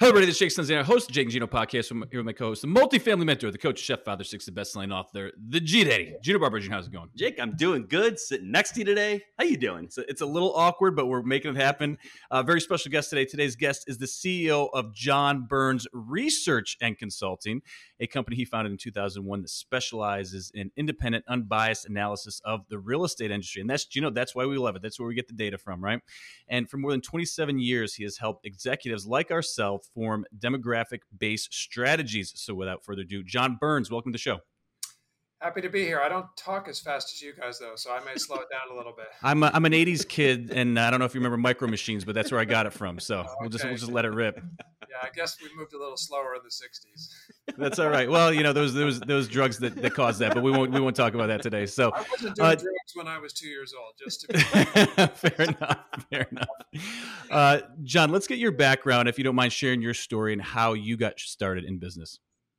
Hello, everybody. This is Jake Stanzano, host of Jake and Gino podcast. I'm here with my co-host, the multi-family mentor, the coach, chef, father, six, the best-selling author, the G-Daddy. Gino Barbergen, how's it going? Jake, I'm doing good. Sitting next to you today. How you doing? It's a little awkward, but we're making it happen. Very special guest today. Today's guest is the CEO of John Burns Research and Consulting, a company he founded in 2001 that specializes in independent, unbiased analysis of the real estate industry. And that's, Gino, that's why we love it. That's where we get the data from, right? And for more than 27 years, he has helped executives like ourselves form demographic-based strategies. So without further ado, John Burns, welcome to the show. Happy to be here. I don't talk as fast as you guys, though, so I may slow it down a little bit. I'm an 80s kid, and I don't know if you remember Micro Machines, but that's where I got it from. So we'll just let it rip. Yeah, I guess we moved a little slower in the 60s. That's all right. Well, you know, those drugs that caused that, but we won't talk about that today. So I wasn't doing drugs when I was 2 years old, just to be Fair enough. John, let's get your background, if you don't mind sharing your story and how you got started in business.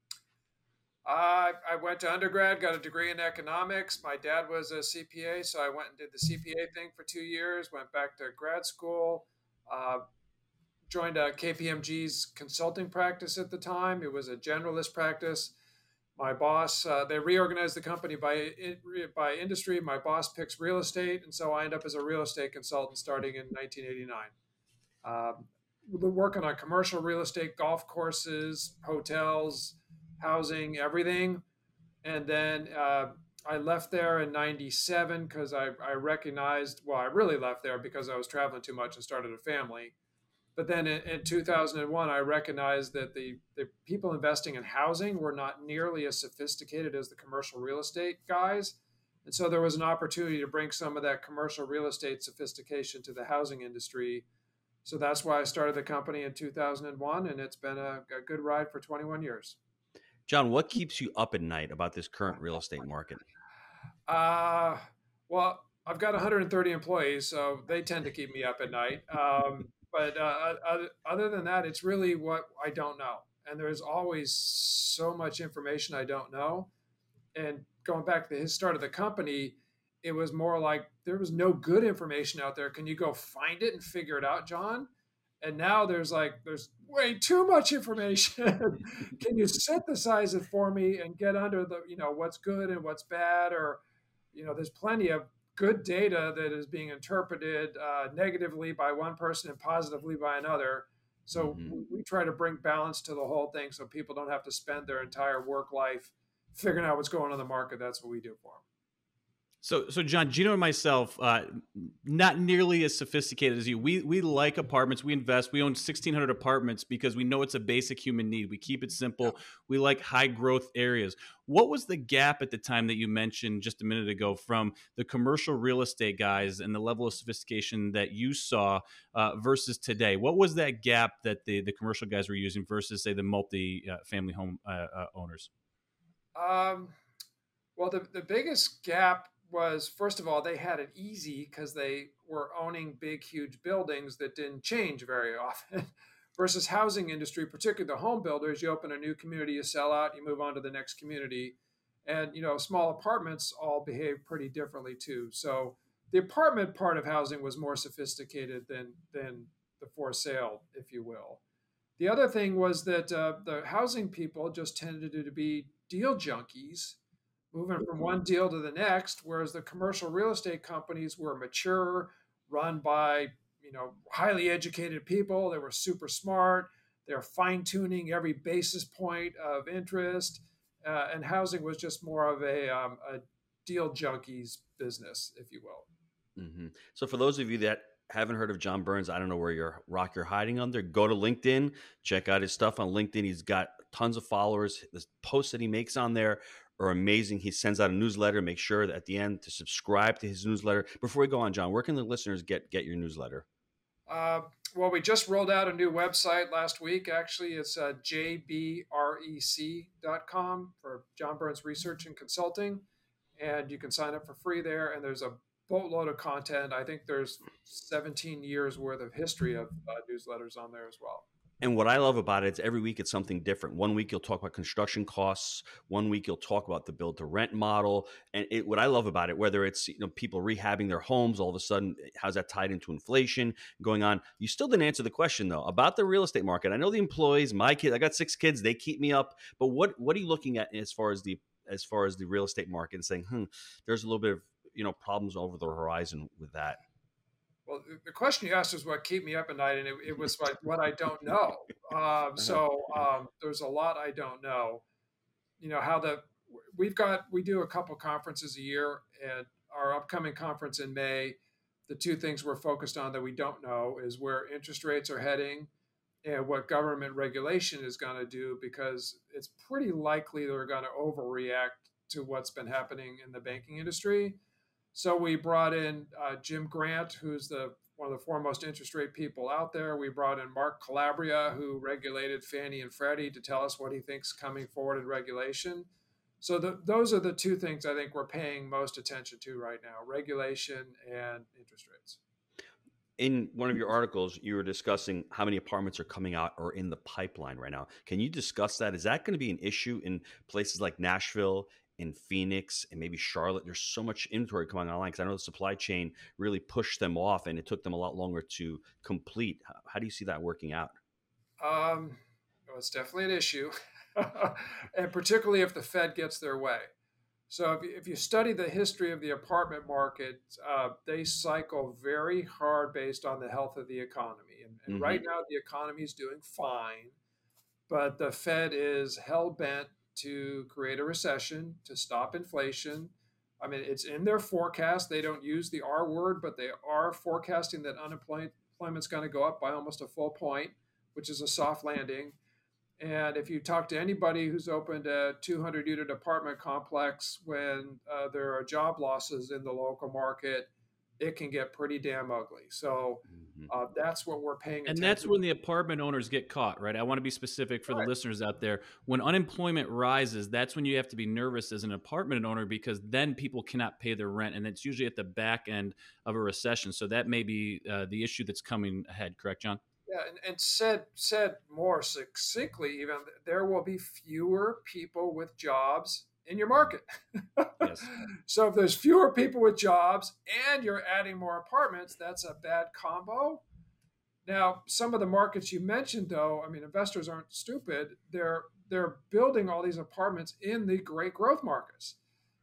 I went to undergrad, got a degree in economics. My dad was a CPA, so I went and did the CPA thing for 2 years, went back to grad school, joined KPMG's consulting practice at the time. It was a generalist practice. My boss, they reorganized the company by industry. My boss picks real estate, and so I end up as a real estate consultant starting in 1989. Working on commercial real estate, golf courses, hotels, housing, everything. And then I left there in 97 because I recognized, I really left there because I was traveling too much and started a family. But then in 2001, I recognized that the people investing in housing were not nearly as sophisticated as the commercial real estate guys. And so there was an opportunity to bring some of that commercial real estate sophistication to the housing industry. So that's why I started the company in 2001, and it's been a good ride for 21 years. John, what keeps you up at night about this current real estate market? Well, I've got 130 employees, so they tend to keep me up at night. But other than that, it's really what I don't know. And there's always so much information I don't know. And going back to the start of the company, it was more like there was no good information out there. Can you go find it and figure it out, John? And now there's way too much information. Can you synthesize it for me and get under the, what's good and what's bad? Or, there's plenty of good data that is being interpreted negatively by one person and positively by another. So we try to bring balance to the whole thing so people don't have to spend their entire work life figuring out what's going on in the market. That's what we do for them. So John, Gino and myself, not nearly as sophisticated as you. We like apartments. We invest. We own 1,600 apartments because we know it's a basic human need. We keep it simple. Yeah. We like high growth areas. What was the gap at the time that you mentioned just a minute ago from the commercial real estate guys and the level of sophistication that you saw versus today? What was that gap that the commercial guys were using versus, say, the multi-family home owners? Well, the biggest gap was, first of all, they had it easy because they were owning big, huge buildings that didn't change very often versus housing industry, particularly the home builders. You open a new community, you sell out, you move on to the next community. And, small apartments all behave pretty differently too. So the apartment part of housing was more sophisticated than the for sale, if you will. The other thing was that the housing people just tended to be deal junkies, moving from one deal to the next, whereas the commercial real estate companies were mature, run by, highly educated people. They were super smart. They're fine-tuning every basis point of interest. And housing was just more of a deal junkies business, if you will. Mm-hmm. So for those of you that haven't heard of John Burns, I don't know where you're hiding under. Go to LinkedIn, check out his stuff on LinkedIn. He's got tons of followers. The posts that he makes on there are amazing. He sends out a newsletter. Make sure that at the end to subscribe to his newsletter. Before we go on, John, where can the listeners get your newsletter? Well, we just rolled out a new website last week. Actually, it's jbrec.com for John Burns Research and Consulting. And you can sign up for free there. And there's a boatload of content. I think there's 17 years worth of history of newsletters on there as well. And what I love about it is every week it's something different. One week you'll talk about construction costs. One week you'll talk about the build to rent model. And what I love about it, whether it's people rehabbing their homes, all of a sudden, how's that tied into inflation going on? You still didn't answer the question though about the real estate market. I know the employees, my kids, I got 6 kids, they keep me up. But what are you looking at as far as the real estate market and saying, there's a little bit of problems over the horizon with that? Well, the question you asked was what keep me up at night, and it was like what I don't know. There's a lot I don't know. How we do a couple conferences a year, and our upcoming conference in May, the two things we're focused on that we don't know is where interest rates are heading and what government regulation is going to do, because it's pretty likely they're going to overreact to what's been happening in the banking industry. So we brought in Jim Grant, who's one of the foremost interest rate people out there. We brought in Mark Calabria, who regulated Fannie and Freddie, to tell us what he thinks coming forward in regulation. So those are the two things I think we're paying most attention to right now: regulation and interest rates. In one of your articles, you were discussing how many apartments are coming out or in the pipeline right now. Can you discuss that? Is that going to be an issue in places like Nashville, in Phoenix, and maybe Charlotte? There's so much inventory coming online because I know the supply chain really pushed them off and it took them a lot longer to complete. How do you see that working out? Well, it's definitely an issue, and particularly if the Fed gets their way. So if you study the history of the apartment market, they cycle very hard based on the health of the economy. And right now, the economy is doing fine, but the Fed is hell bent to create a recession, to stop inflation. I mean, it's in their forecast. They don't use the R word, but they are forecasting that unemployment's going to go up by almost a full point, which is a soft landing. And if you talk to anybody who's opened a 200-unit apartment complex when there are job losses in the local market, it can get pretty damn ugly. So that's what we're paying attention to. And that's when the apartment owners get caught, right? I want to be specific for the listeners out there. When unemployment rises, that's when you have to be nervous as an apartment owner, because then people cannot pay their rent. And it's usually at the back end of a recession. So that may be the issue that's coming ahead. Correct, John? Yeah, and said more succinctly, even, there will be fewer people with jobs in your market. Yes. So if there's fewer people with jobs and you're adding more apartments, that's a bad combo. Now, some of the markets you mentioned, though, I mean, investors aren't stupid. They're building all these apartments in the great growth markets.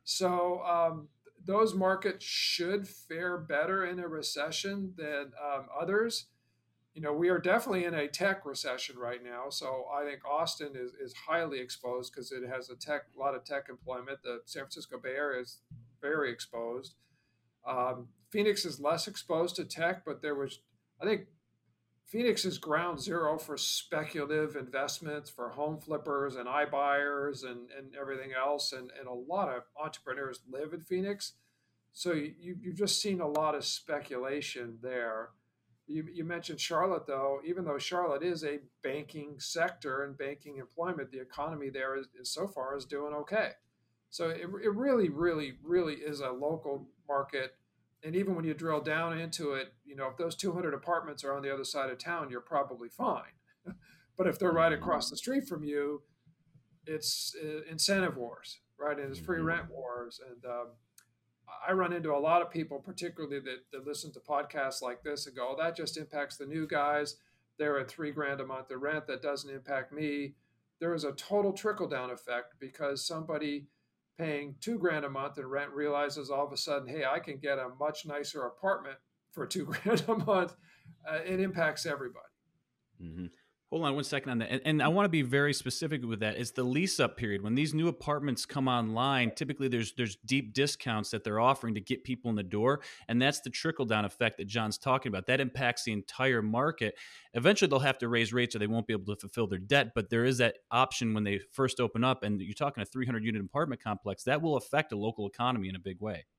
So those markets should fare better in a recession than others. We are definitely in a tech recession right now. So I think Austin is highly exposed because it has a lot of tech employment. The San Francisco Bay Area is very exposed. Phoenix is less exposed to tech, but I think Phoenix is ground zero for speculative investments, for home flippers and iBuyers and everything else. And a lot of entrepreneurs live in Phoenix. So you've just seen a lot of speculation there. You mentioned Charlotte, though. Even though Charlotte is a banking sector and banking employment, the economy there is so far is doing okay. So it really, really, really is a local market. And even when you drill down into it, if those 200 apartments are on the other side of town, you're probably fine. But if they're right across the street from you, it's incentive wars, right? And it's free rent wars. And I run into a lot of people, particularly that listen to podcasts like this and go, oh, that just impacts the new guys. They're at $3,000 a month of rent. That doesn't impact me. There is a total trickle down effect because somebody paying $2,000 a month in rent realizes all of a sudden, hey, I can get a much nicer apartment for $2,000 a month. It impacts everybody. Mm-hmm. Hold on one second on that. And I want to be very specific with that. It's the lease up period. When these new apartments come online, typically there's deep discounts that they're offering to get people in the door. And that's the trickle down effect that John's talking about. That impacts the entire market. Eventually they'll have to raise rates or they won't be able to fulfill their debt. But there is that option when they first open up, and you're talking a 300-unit apartment complex, that will affect a local economy in a big way.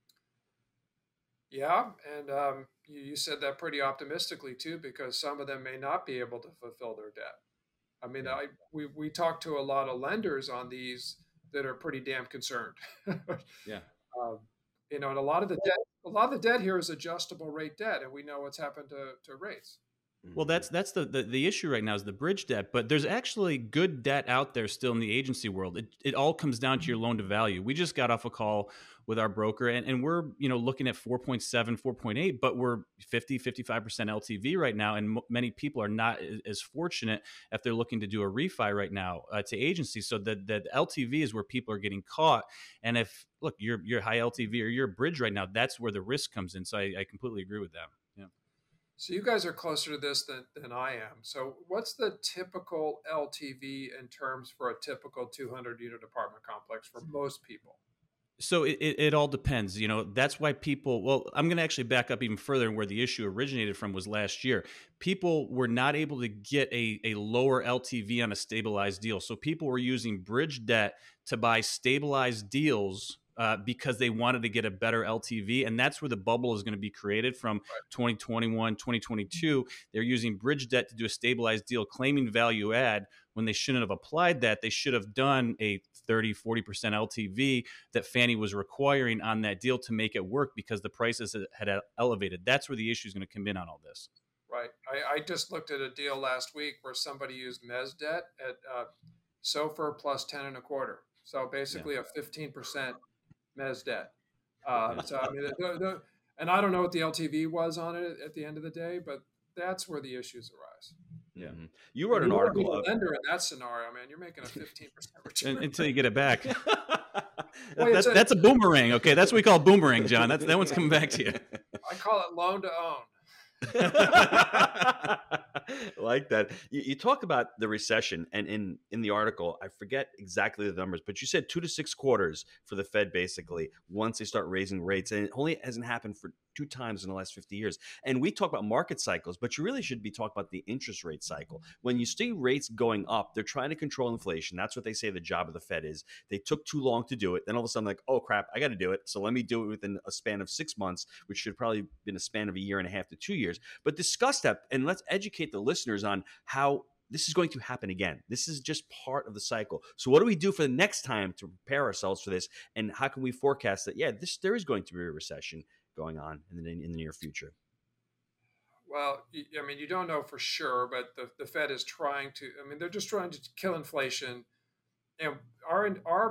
Yeah, and you said that pretty optimistically too, because some of them may not be able to fulfill their debt. I mean, we talked to a lot of lenders on these that are pretty damn concerned. Yeah, and a lot of the debt here is adjustable rate debt, and we know what's happened to rates. Well, that's the issue right now is the bridge debt, but there's actually good debt out there still in the agency world. It all comes down to your loan to value. We just got off a call with our broker and we're, looking at 4.7, 4.8, but we're 55% LTV right now. And many people are not as fortunate if they're looking to do a refi right now to agency. So the LTV is where people are getting caught. And if, look, you're high LTV or you're a bridge right now, that's where the risk comes in. So I completely agree with that. Yeah. So you guys are closer to this than I am. So what's the typical LTV in terms for a typical 200 unit apartment complex for most people? So it all depends. That's why people, well, I'm going to actually back up even further, and where the issue originated from was last year. People were not able to get a lower LTV on a stabilized deal. So people were using bridge debt to buy stabilized deals because they wanted to get a better LTV. And that's where the bubble is going to be created from 2021, 2022. They're using bridge debt to do a stabilized deal, claiming value add when they shouldn't have applied that. They should have done a 30, 40% LTV that Fannie was requiring on that deal to make it work because the prices had elevated. That's where the issue is going to come in on all this. Right. I just looked at a deal last week where somebody used mezz debt at SOFR plus 10 and a quarter. So basically a 15% mezz debt. So I mean, and I don't know what the LTV was on it at the end of the day, but that's where the issues arise. Yeah, you wrote an article. A lender in that scenario, man, you're making a 15% return until you get it back. That's a boomerang. Okay, that's what we call boomerang, John. That one's coming back to you. I call it loan to own. Like that. You talk about the recession, and in the article, I forget exactly the numbers, but you said 2 to 6 quarters for the Fed basically once they start raising rates, and it only hasn't happened for 2 times in the last 50 years. And we talk about market cycles, but you really should be talking about the interest rate cycle. When you see rates going up, they're trying to control inflation. That's what they say the job of the Fed is. They took too long to do it. Then all of a sudden, like, oh crap, I got to do it. So let me do it within a span of 6 months, which should probably been a span of 1.5 to 2 years. But discuss that and let's educate the listeners on how this is going to happen again. This is just part of the cycle. So what do we do for the next time to prepare ourselves for this? And how can we forecast that, there is going to be a recession going on in the near future? Well, I mean, you don't know for sure, but the Fed is trying to, they're just trying to kill inflation. And our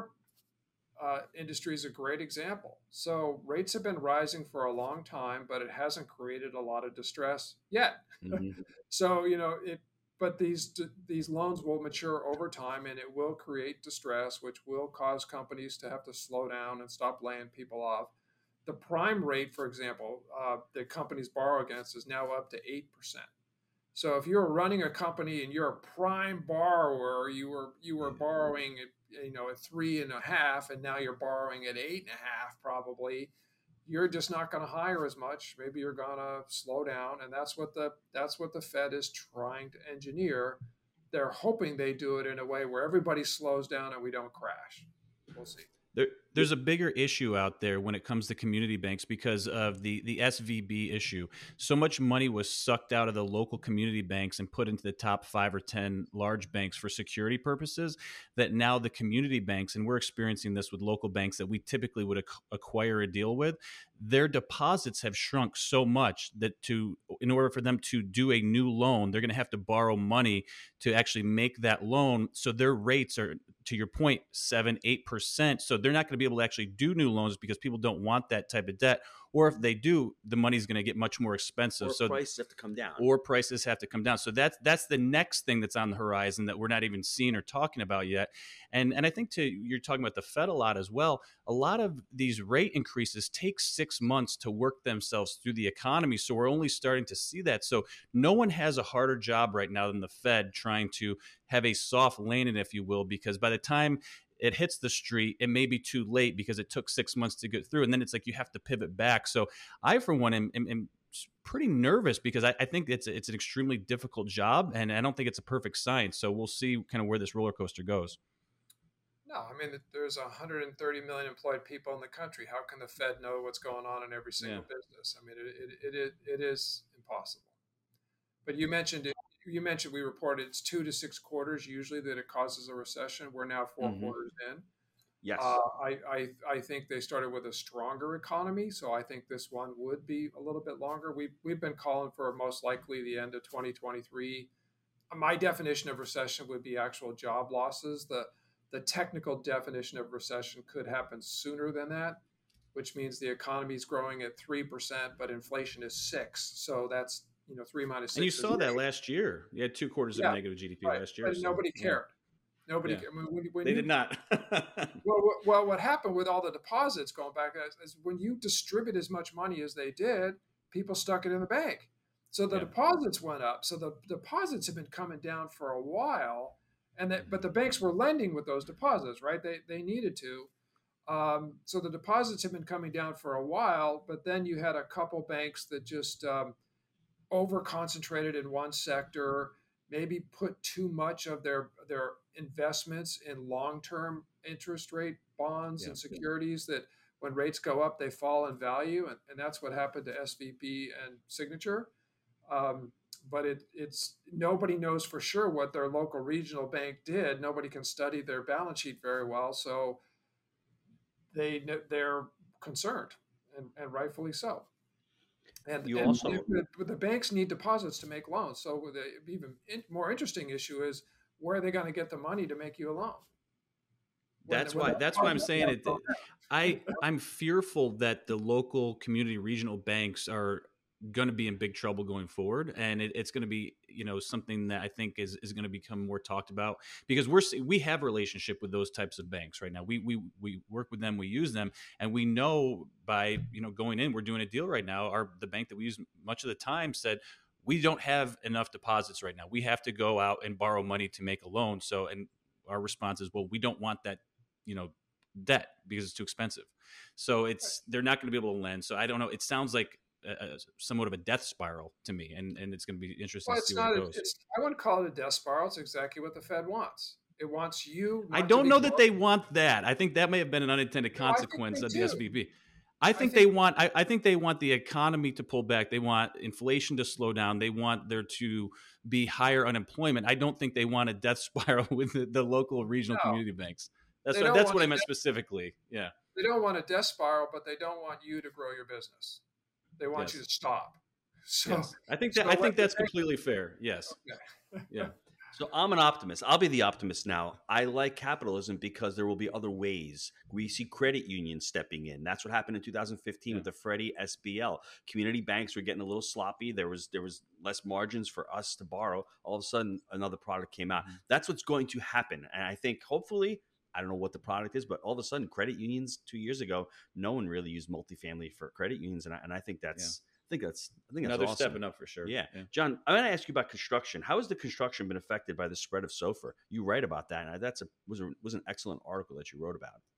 industry is a great example. So rates have been rising for a long time, but it hasn't created a lot of distress yet. Mm-hmm. So, but these loans will mature over time and it will create distress, which will cause companies to have to slow down and stop laying people off. The prime rate, for example, that companies borrow against is now up to 8%. So if you're running a company and you're a prime borrower, you were borrowing at 3.5, and now you're borrowing at 8.5, probably, you're just not going to hire as much. Maybe you're going to slow down, and that's what the Fed is trying to engineer. They're hoping they do it in a way where everybody slows down and we don't crash. We'll see. There's a bigger issue out there when it comes to community banks because of the SVB issue. So much money was sucked out of the local community banks and put into the top 5 or 10 large banks for security purposes that now the community banks, and we're experiencing this with local banks that we typically would acquire a deal with, their deposits have shrunk so much that in order for them to do a new loan, they're going to have to borrow money to actually make that loan. So their rates are, to your point, 7-8%. So they're not going to be able to actually do new loans because people don't want that type of debt. Or if they do, the money's going to get much more expensive. Or prices have to come down. So that's the next thing that's on the horizon that we're not even seeing or talking about yet. And I think you're talking about the Fed a lot as well. A lot of these rate increases take 6 months to work themselves through the economy. So we're only starting to see that. So no one has a harder job right now than the Fed trying to have a soft landing, if you will, because by the time it hits the street, it may be too late because it took 6 months to get through. And then it's like you have to pivot back. So I, for one, am pretty nervous because I think it's an extremely difficult job, and I don't think it's a perfect science. So we'll see kind of where this roller coaster goes. No, there's 130 million employed people in the country. How can the Fed know what's going on in every single business? It is impossible. But you mentioned we reported it's 2 to 6 quarters usually that it causes a recession. We're now 4 quarters in. Yes. I think they started with a stronger economy, so I think this one would be a little bit longer. We've been calling for most likely the end of 2023. My definition of recession would be actual job losses. The technical definition of recession could happen sooner than that, which means the economy is growing at 3%, but inflation is 6. So that's 3 minus 6. And you saw that last year. You had 2 quarters of negative GDP right. last year. But so, nobody cared. Nobody. Yeah. I mean, when they did not. well, what happened with all the deposits going back is when you distribute as much money as they did, people stuck it in the bank. So the deposits went up. So the deposits have been coming down for a while, but the banks were lending with those deposits, right? They needed to. So the deposits have been coming down for a while, but then you had a couple banks that just over concentrated in one sector, maybe put too much of their investments in long-term interest rate bonds and securities that when rates go up, they fall in value. And that's what happened to SVB and Signature. But it's nobody knows for sure what their local regional bank did. Nobody can study their balance sheet very well. So they're concerned, and rightfully so. And the banks need deposits to make loans. So the even more interesting issue is where are they going to get the money to make you a loan? That's why I'm saying it. I'm fearful that the local community regional banks are going to be in big trouble going forward, and it's going to be something that I think is going to become more talked about, because we have a relationship with those types of banks right now. We work with them, we use them, and we know by going in, we're doing a deal right now. The bank that we use much of the time said, we don't have enough deposits right now. We have to go out and borrow money to make a loan. So, and our response is, well, we don't want that debt because it's too expensive. So they're not going to be able to lend. So I don't know. It sounds like somewhat of a death spiral to me, and it's going to be interesting to see where it goes. I wouldn't call it a death spiral. It's exactly what the Fed wants. It wants you. I don't know that they want that. I think that may have been an unintended consequence of the SVB. I think they want the economy to pull back. They want inflation to slow down. They want there to be higher unemployment. I don't think they want a death spiral with the local regional community banks. That's what I meant specifically. Yeah. They don't want a death spiral, but they don't want you to grow your business. They want you to stop. So I think that's completely fair. Yes. Okay. Yeah. So I'm an optimist. I'll be the optimist now. I like capitalism because there will be other ways. We see credit unions stepping in. That's what happened in 2015 with the Freddie SBL. Community banks were getting a little sloppy. There was less margins for us to borrow. All of a sudden, another product came out. That's what's going to happen. And I think hopefully, I don't know what the product is, but all of a sudden, credit unions 2 years ago, no one really used multifamily for credit unions, and I think that's. I think that's another awesome. stepping up for sure. Yeah. John, I'm going to ask you about construction. How has the construction been affected by the spread of SOFR? You write about that, and that was an excellent article that you wrote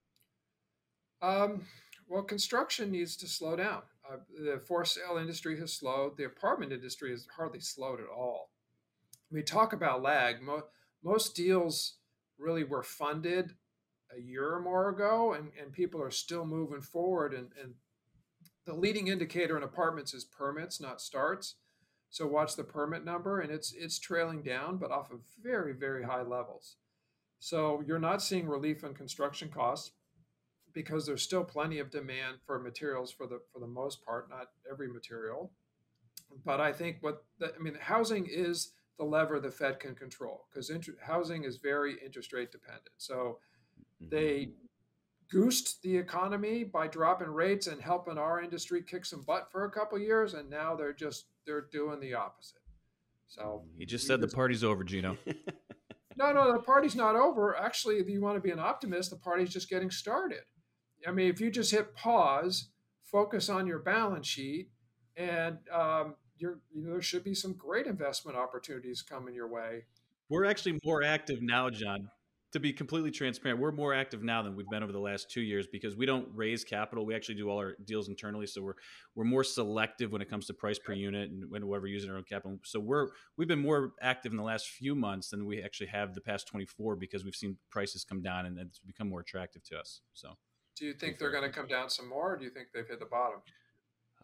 about. Well, construction needs to slow down. The for sale industry has slowed. The apartment industry has hardly slowed at all. We talk about lag. Most deals really were funded a year or more ago, and people are still moving forward, and the leading indicator in apartments is permits, not starts. So watch the permit number, and it's trailing down, but off of very, very high levels. So you're not seeing relief in construction costs because there's still plenty of demand for materials for the most part, not every material. But I think housing is the lever the Fed can control, because housing is very interest rate dependent. So they goosed the economy by dropping rates and helping our industry kick some butt for a couple of years, and now they're doing the opposite. So you just said the party's over, Gino. No, the party's not over. Actually, if you want to be an optimist, the party's just getting started. I mean, if you just hit pause, focus on your balance sheet, and there should be some great investment opportunities coming your way. We're actually more active now, John. To be completely transparent, we're more active now than we've been over the last 2 years because we don't raise capital. We actually do all our deals internally, so we're more selective when it comes to price per unit and whenever we're using our own capital. So we've been more active in the last few months than we actually have the past 24 because we've seen prices come down and it's become more attractive to us. So, do you think they're going to come down some more, or do you think they've hit the bottom?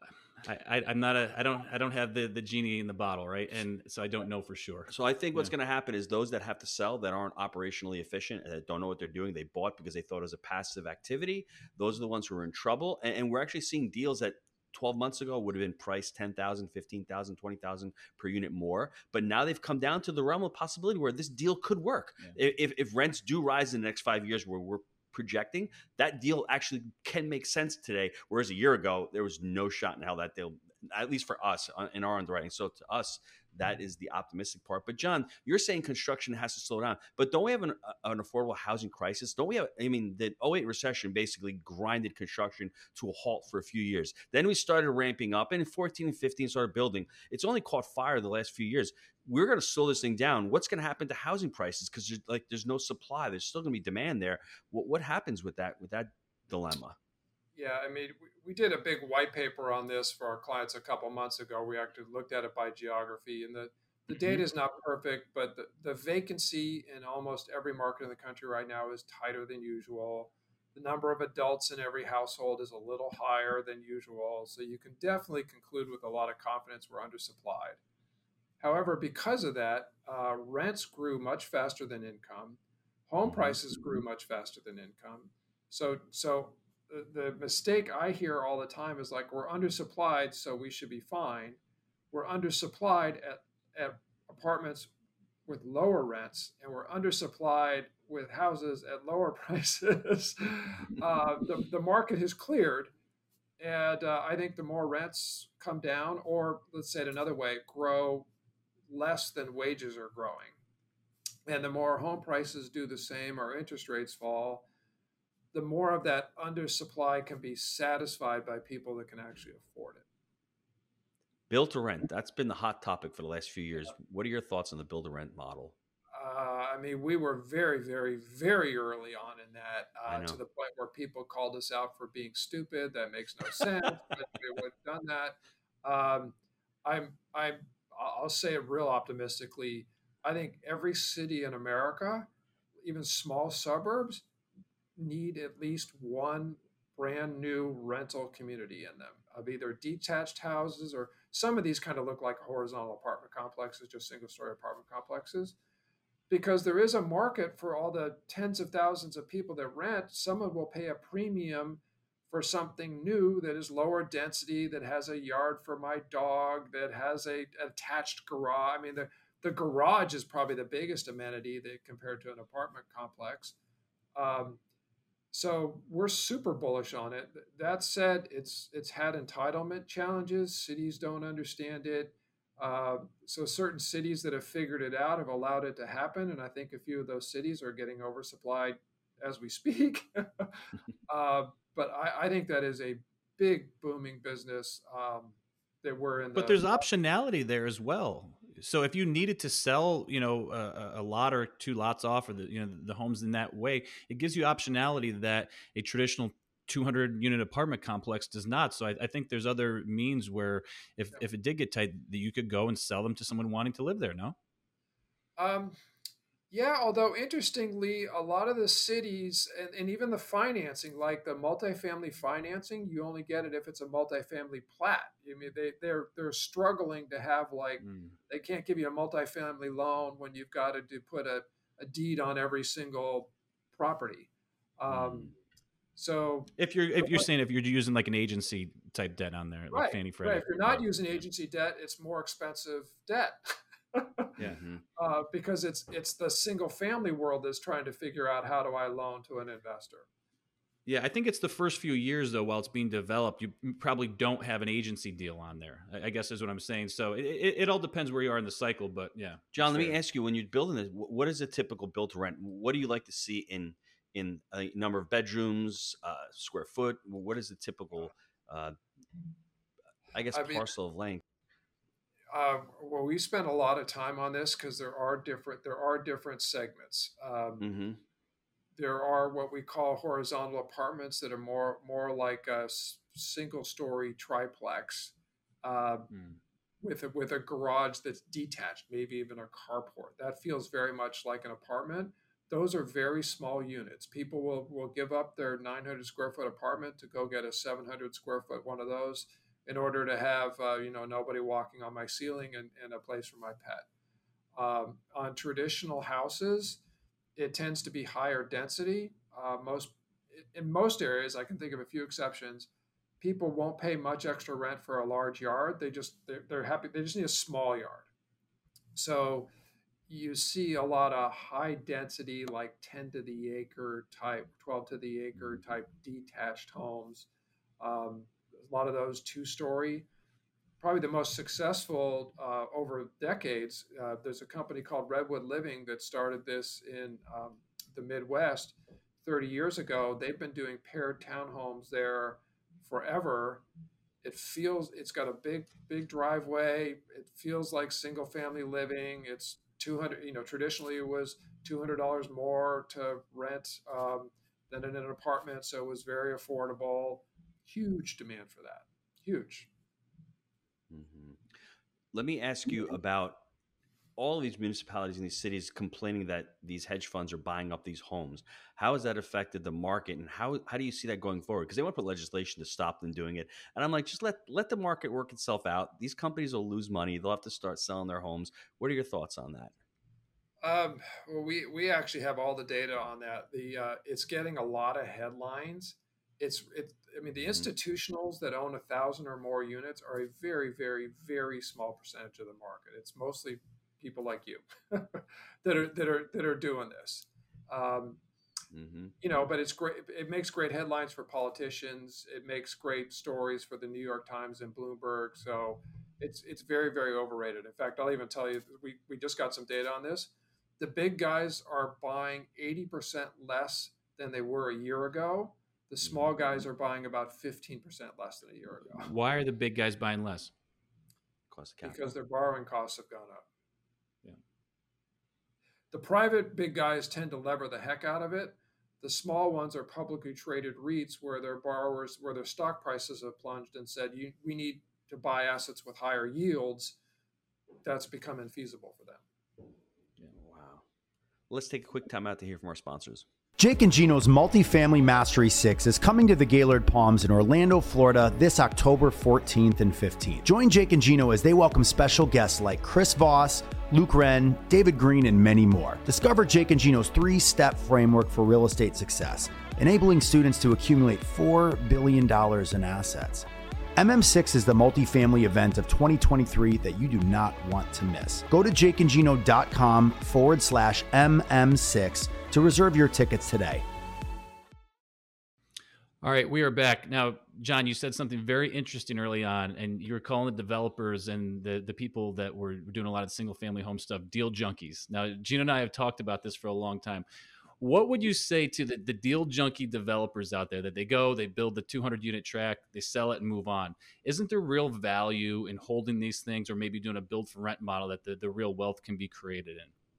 I'm not I don't have the genie in the bottle, right? And so I don't know for sure. So I think what's Yeah. going to happen is those that have to sell that aren't operationally efficient and that don't know what they're doing, they bought because they thought it was a passive activity. Those are the ones who are in trouble. And we're actually seeing deals that 12 months ago would have been priced 10,000, 15,000, 20,000 per unit more. But now they've come down to the realm of possibility where this deal could work. Yeah. If rents do rise in the next 5 years where we're projecting, that deal actually can make sense today. Whereas a year ago, there was no shot in hell that deal, at least for us in our underwriting. So to us, that is the optimistic part. But John, you're saying construction has to slow down, but don't we have an affordable housing crisis? Don't we have, I mean, the '08 recession basically grinded construction to a halt for a few years. Then we started ramping up, and in 14 and 15 started building. It's only caught fire the last few years. We're going to slow this thing down. What's going to happen to housing prices? Because there's no supply. There's still going to be demand there. What happens with that dilemma? Yeah, I mean, we did a big white paper on this for our clients a couple months ago. We actually looked at it by geography, and the data is not perfect, but the vacancy in almost every market in the country right now is tighter than usual. The number of adults in every household is a little higher than usual. So you can definitely conclude with a lot of confidence we're undersupplied. However, because of that, rents grew much faster than income. Home prices grew much faster than income. So the mistake I hear all the time is like we're undersupplied, so we should be fine. We're undersupplied at apartments with lower rents, and we're undersupplied with houses at lower prices. The market has cleared, and I think the more rents come down, or let's say it another way, grow less than wages are growing, and the more home prices do the same or interest rates fall, the more of that undersupply can be satisfied by people that can actually afford it. Build to rent. That's been the hot topic for the last few years. What are your thoughts on the build to rent model? I mean, we were very, very, very early on in that I to know. the point where people called us out for being stupid. That makes no sense. But we would have done that. I'm, I'll say it real optimistically. I think every city in America, even small suburbs, need at least one brand new rental community in them of either detached houses, or some of these kind of look like horizontal apartment complexes, just single story apartment complexes, because there is a market for all the tens of thousands of people that rent. Someone will pay a premium for something new that is lower density, that has a yard for my dog, that has a attached garage. I mean, the garage is probably the biggest amenity that compared to an apartment complex. Um, so we're super bullish on it. That said, it's had entitlement challenges. Cities don't understand it. So certain cities that have figured it out have allowed it to happen, and I think a few of those cities are getting oversupplied as we speak. But I think that is a big booming business that we're in But the. there's optionality there as well. So if you needed to sell, a lot or two lots off, or the homes in that way, it gives you optionality that a traditional 200 unit apartment complex does not. So I think there's other means where if it did get tight, that you could go and sell them to someone wanting to live there. No. Um, Yeah, although interestingly, a lot of the cities and even the financing, like the multifamily financing, you only get it if it's a multifamily plat. I mean, they're struggling to have like they can't give you a multifamily loan when you've got to put a deed on every single property. Um, so If you're saying if you're using like an agency type debt on there, like right, Fannie right. Freddie. If you're not using agency debt, it's more expensive debt. Yeah. Because it's the single family world that's trying to figure out how do I loan to an investor. Yeah, I think it's the first few years though, while it's being developed, you probably don't have an agency deal on there. I guess is what I'm saying. So it all depends where you are in the cycle, but yeah. John, let me ask you: when you're building this, what is a typical build to rent? What do you like to see in a number of bedrooms, square foot? What is the typical, uh, parcel of length? Well, we spent a lot of time on this because there are different segments. Mm-hmm. There are what we call horizontal apartments that are more like a single story triplex with a garage that's detached, maybe even a carport. That feels very much like an apartment. Those are very small units. People will give up their 900 square foot apartment to go get a 700 square foot one of those. in order to have nobody walking on my ceiling and a place for my pet. On traditional houses, it tends to be higher density. In most areas, I can think of a few exceptions. People won't pay much extra rent for a large yard. They're happy. They just need a small yard. So you see a lot of high density, like 10 to the acre type, 12 to the acre type detached homes. A lot of those 2-story. Probably the most successful over decades. There's a company called Redwood Living that started this in the Midwest 30 years ago. They've been doing paired townhomes there forever. It's got a big driveway. It feels like single family living. It's 200, traditionally it was $200 more to rent than in an apartment. So it was very affordable. Huge demand for that. Huge. Mm-hmm. Let me ask you about all of these municipalities in these cities complaining that these hedge funds are buying up these homes. How has that affected the market, and how do you see that going forward? Because they want to put legislation to stop them doing it, and I'm like, just let the market work itself out. These companies will lose money. They'll have to start selling their homes. What are your thoughts on that? Well, we actually have all the data on that. It's getting a lot of headlines. I mean, the institutionals that own 1,000 or more units are a very, very, very small percentage of the market. It's mostly people like you that are doing this. But it's great. It makes great headlines for politicians. It makes great stories for the New York Times and Bloomberg. So it's very, very overrated. In fact, I'll even tell you, we just got some data on this. The big guys are buying 80% less than they were a year ago. The small guys are buying about 15% less than a year ago. Why are the big guys buying less? Because their borrowing costs have gone up. Yeah. The private big guys tend to lever the heck out of it. The small ones are publicly traded REITs where their stock prices have plunged and said, we need to buy assets with higher yields. That's become infeasible for them. Yeah. Wow. Let's take a quick time out to hear from our sponsors. Jake and Gino's Multifamily Mastery 6 is coming to the Gaylord Palms in Orlando, Florida this October 14th and 15th. Join Jake and Gino as they welcome special guests like Chris Voss, Luke Wren, David Green, and many more. Discover Jake and Gino's 3-step framework for real estate success, enabling students to accumulate $4 billion in assets. MM6 is the multifamily event of 2023 that you do not want to miss. Go to jakeandgino.com/MM6 to reserve your tickets today. All right, we are back. Now, John, you said something very interesting early on, and you were calling the developers and the people that were doing a lot of single-family home stuff deal junkies. Now, Gino and I have talked about this for a long time. What would you say to the deal junkie developers out there that they build the 200-unit tract, they sell it and move on? Isn't there real value in holding these things or maybe doing a build-for-rent model that the real wealth can be created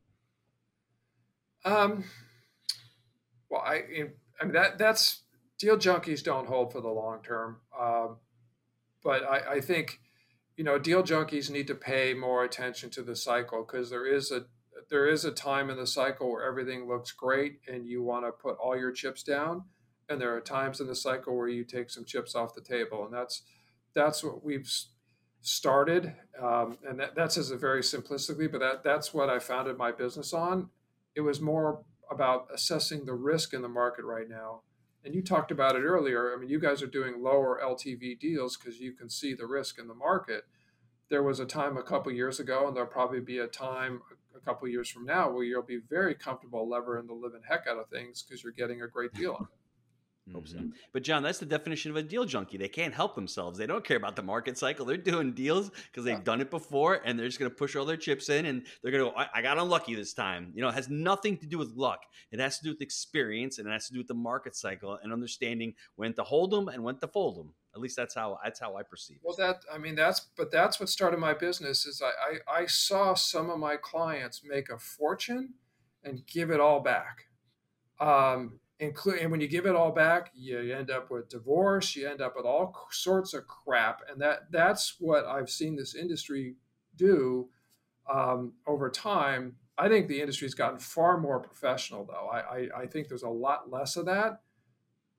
in? Well, I mean that's deal junkies don't hold for the long term. But I think, deal junkies need to pay more attention to the cycle because there is a time in the cycle where everything looks great and you want to put all your chips down. And there are times in the cycle where you take some chips off the table. And that's what we've started. And that's as a very simplistically, but that's what I founded my business on. It was more about assessing the risk in the market right now. And you talked about it earlier. I mean, you guys are doing lower LTV deals because you can see the risk in the market. There was a time a couple years ago, and there'll probably be a time a couple years from now where you'll be very comfortable levering the living heck out of things because you're getting a great deal on it. Hope so. But John, that's the definition of a deal junkie. They can't help themselves. They don't care about the market cycle. They're doing deals because they've done it before, and they're just going to push all their chips in, and they're going to go, I got unlucky this time. It has nothing to do with luck. It has to do with experience, and it has to do with the market cycle and understanding when to hold them and when to fold them. At least that's how I perceive it. Well, that's what started my business. Is I saw some of my clients make a fortune and give it all back. And when you give it all back, you end up with divorce. You end up with all sorts of crap, and that's what I've seen this industry do over time. I think the industry's gotten far more professional, though. I think there's a lot less of that.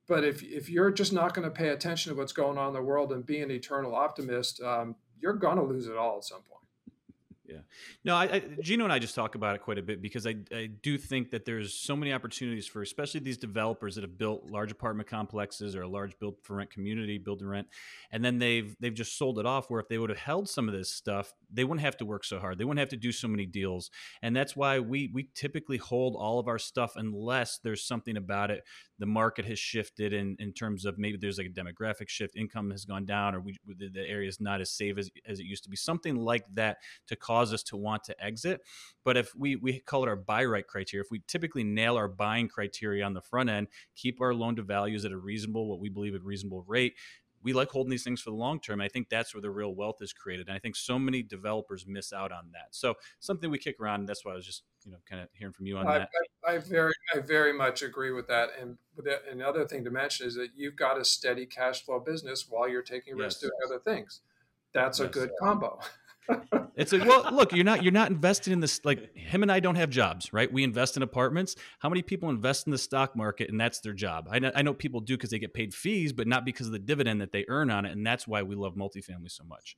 But if you're just not going to pay attention to what's going on in the world and be an eternal optimist, you're going to lose it all at some point. Yeah. No, Gino and I just talk about it quite a bit because I do think that there's so many opportunities for especially these developers that have built large apartment complexes or a large build for rent community, build to rent, and then they've just sold it off, where if they would have held some of this stuff, they wouldn't have to work so hard. They wouldn't have to do so many deals. And that's why we typically hold all of our stuff unless there's something about it. The market has shifted in terms of maybe there's like a demographic shift, income has gone down, or the area is not as safe as it used to be, something like that to cause us to want to exit. But if we call it our buy right criteria, if we typically nail our buying criteria on the front end, keep our loan to values at a reasonable, what we believe a reasonable rate, we like holding these things for the long term. I think that's where the real wealth is created. And I think so many developers miss out on that. So something we kick around. And that's why I was just, kind of hearing from you on that. I very much agree with that. And another thing to mention is that you've got a steady cash flow business while you're taking risks doing other things. That's a good combo. It's like, well, look, you're not investing in this. Like him and I don't have jobs, right? We invest in apartments. How many people invest in the stock market and that's their job? I know people do because they get paid fees, but not because of the dividend that they earn on it. And that's why we love multifamily so much.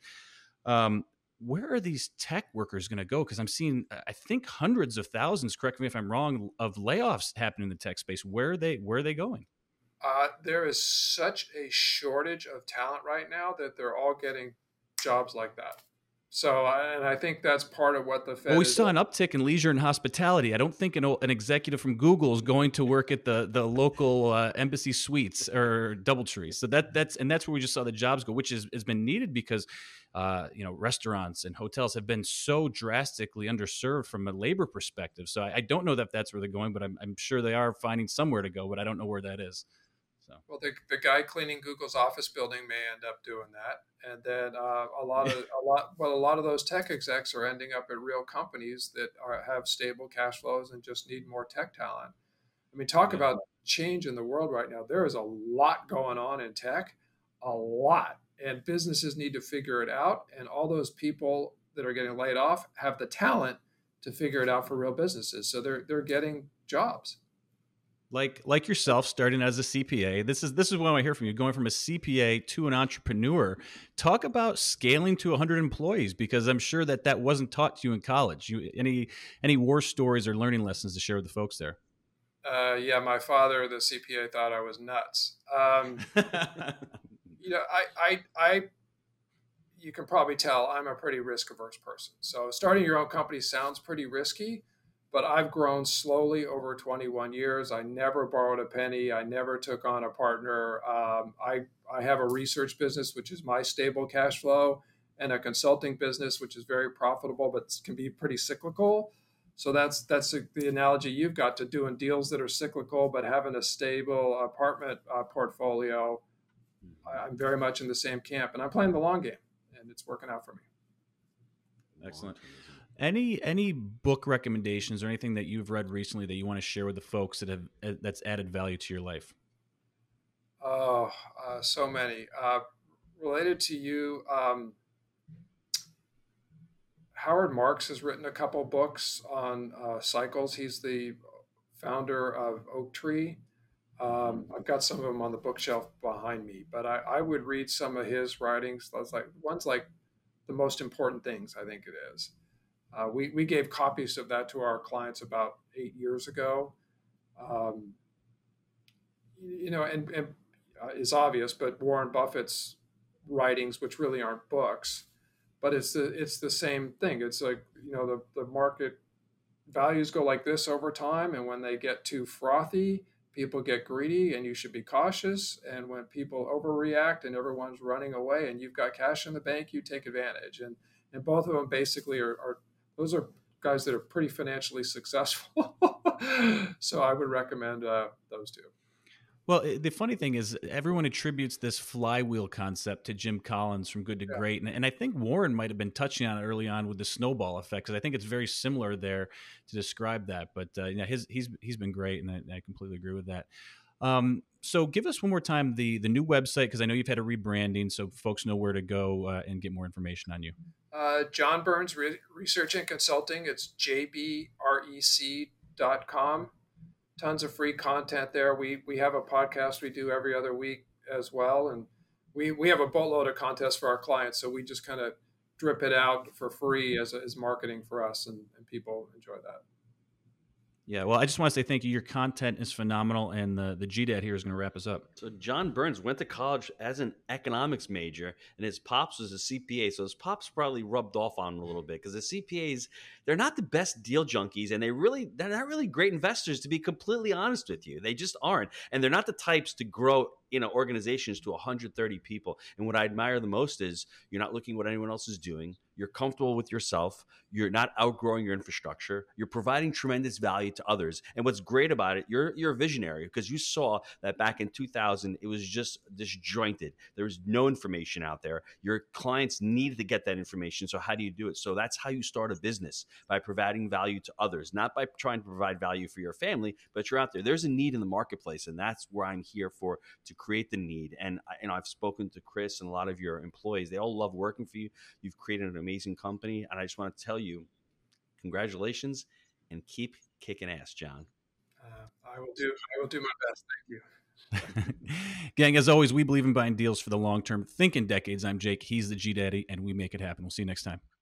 Where are these tech workers going to go? Because I'm seeing, I think, hundreds of thousands, correct me if I'm wrong, of layoffs happening in the tech space. Where are they going? There is such a shortage of talent right now that they're all getting jobs like that. So, and I think that's part of what the Fed. Well, we saw an uptick in leisure and hospitality. I don't think an executive from Google is going to work at the local Embassy Suites or DoubleTree. So that's where we just saw the jobs go, which has been needed because restaurants and hotels have been so drastically underserved from a labor perspective. So I don't know that that's where they're going, but I'm sure they are finding somewhere to go, but I don't know where that is. So. Well, the guy cleaning Google's office building may end up doing that, and then a lot of those tech execs are ending up at real companies that have stable cash flows and just need more tech talent. I mean, talk about change in the world right now. There is a lot going on in tech, a lot, and businesses need to figure it out. And all those people that are getting laid off have the talent to figure it out for real businesses, so they're getting jobs. Like yourself, starting as a CPA, this is what I hear from you, going from a CPA to an entrepreneur. Talk about scaling to 100 employees, because I'm sure that wasn't taught to you in college. Any war stories or learning lessons to share with the folks there? Yeah, my father, the CPA, thought I was nuts. You can probably tell I'm a pretty risk averse person. So starting your own company sounds pretty risky. But I've grown slowly over 21 years. I never borrowed a penny. I never took on a partner. I have a research business, which is my stable cash flow, and a consulting business, which is very profitable, but can be pretty cyclical. So that's the analogy you've got to doing deals that are cyclical, but having a stable apartment portfolio. I'm very much in the same camp, and I'm playing the long game, and it's working out for me. Excellent. Any book recommendations or anything that you've read recently that you want to share with the folks that's added value to your life? Oh, so many. Related to you, Howard Marks has written a couple books on cycles. He's the founder of Oaktree. I've got some of them on the bookshelf behind me, but I would read some of his writings. One's like The Most Important Things, I think it is. We gave copies of that to our clients about 8 years ago. And it's obvious, but Warren Buffett's writings, which really aren't books, but it's the same thing. It's like, the market values go like this over time. And when they get too frothy, people get greedy, and you should be cautious. And when people overreact and everyone's running away and you've got cash in the bank, you take advantage. And both of them basically are those are guys that are pretty financially successful. So I would recommend those two. Well, the funny thing is everyone attributes this flywheel concept to Jim Collins from Good to Great. And I think Warren might have been touching on it early on with the snowball effect, because I think it's very similar there to describe that. But he's been great, and I completely agree with that. So give us one more time the new website, because I know you've had a rebranding, so folks know where to go and get more information on you. John Burns Research and Consulting. It's jbrec.com. tons of free content there. We have a podcast we do every other week as well, and we have a boatload of contests for our clients. So we just kind of drip it out for free as marketing for us, and people enjoy that. Yeah, well, I just want to say thank you. Your content is phenomenal, and the GDAT here is going to wrap us up. So John Burns went to college as an economics major, and his pops was a CPA. So his pops probably rubbed off on him a little bit because the CPAs, they're not the best deal junkies, and they're not really great investors, to be completely honest with you. They just aren't, and they're not the types to grow organizations to 130 people. And what I admire the most is you're not looking at what anyone else is doing. You're comfortable with yourself. You're not outgrowing your infrastructure. You're providing tremendous value to others. And what's great about it, you're a visionary, because you saw that back in 2000, it was just disjointed. There was no information out there. Your clients needed to get that information. So how do you do it? So that's how you start a business, by providing value to others, not by trying to provide value for your family, but you're out there. There's a need in the marketplace, and that's where I'm here for, to create the need. And I've spoken to Chris and a lot of your employees. They all love working for you. You've created an amazing company, and I just want to tell you, congratulations, and keep kicking ass, John. I will do my best. Thank you. Gang, as always, we believe in buying deals for the long term. Think in decades. I'm Jake. He's the G Daddy, and we make it happen. We'll see you next time.